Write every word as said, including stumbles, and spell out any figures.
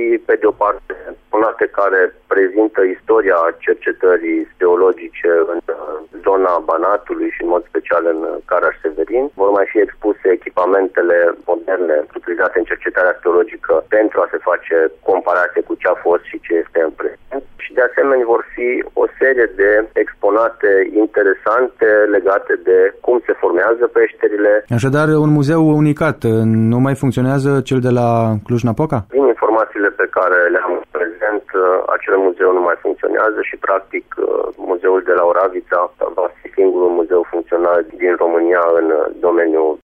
pe de o parte, exponate care prezintă istoria cercetării geologice în zona Banatului și în mod special în Caraș-Severin. Vor mai fi expuse echipamentele moderne utilizate în cercetarea arheologică pentru a se face comparație cu ce a fost și ce este în prezent. Și de asemenea vor fi o serie de exponate interesante legate de cum se formează peșterile. Așadar, un muzeu unicat. Nu mai funcționează cel de la Cluj-Napoca? Din informațiile pe care le-am în prezent, acel muzeu nu mai funcționează și, practic, muzeul de la Oravița va fi singurul muzeu funcțional din România în domeniul